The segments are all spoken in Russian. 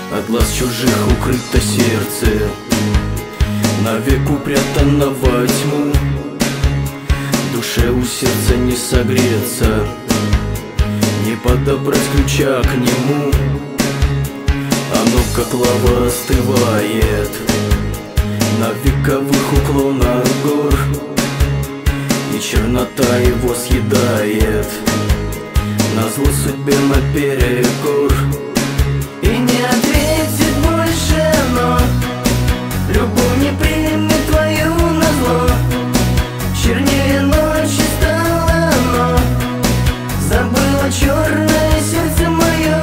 От глаз чужих укрыто сердце, навек упрятано во тьму. Душе у сердца не согреться, не подобрать ключа к нему. Оно как лава остывает на вековых уклонах гор, и чернота его съедает назло судьбе наперекор. И не ответит больше, но любовь не примет твою назло. Чернее ночи стало, но забыла черное сердце мое.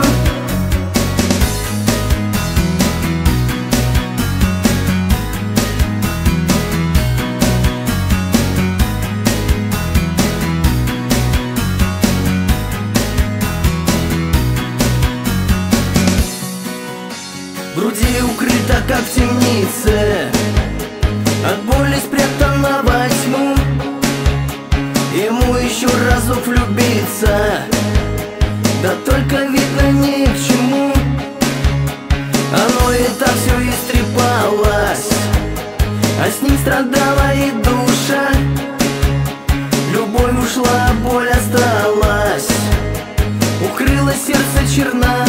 В груди укрыта, как в темнице, от боли спрятана во тьму. Ему еще разок влюбиться, да только видно ни к чему. Оно и так все истрепалось, а с ним страдала и душа. Любовь ушла, боль осталась, укрыла сердце черна.